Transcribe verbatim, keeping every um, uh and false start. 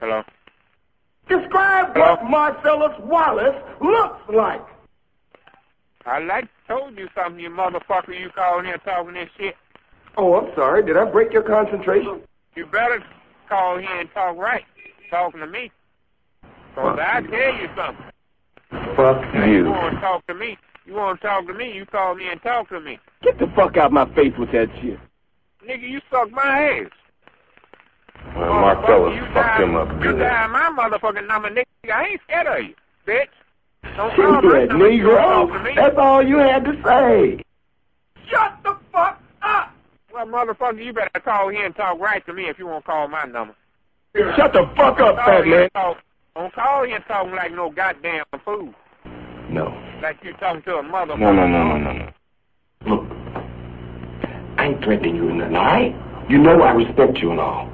Hello? Describe Hello? what Marcellus Wallace looks like. I like told you something, you motherfucker. You calling here talking this shit. Oh, I'm sorry. Did I break your concentration? You better call here and talk right. Talking to me. Because I tell you something. Fuck You you. want to talk to me. You want to talk to me, you call me and talk to me. Get the fuck out my face with that shit. Nigga, you suck my ass. Well, Marcellus you fucked die, him up You good. die my motherfucking number, nigga. I ain't scared of you, bitch. Don't Shit, call my number. You don't talk to Negro. me. That's all you had to say. Shut the fuck up. Well, motherfucker, you better call here and talk right to me if you want to call my number. Shut the fuck up, Call fat here man. and talk. Don't call here talking like no goddamn fool. No. Like you talking to a motherfucker. No, no, no, no, no, no. Look, I ain't threatening you or nothing, all right? You know I respect you and all.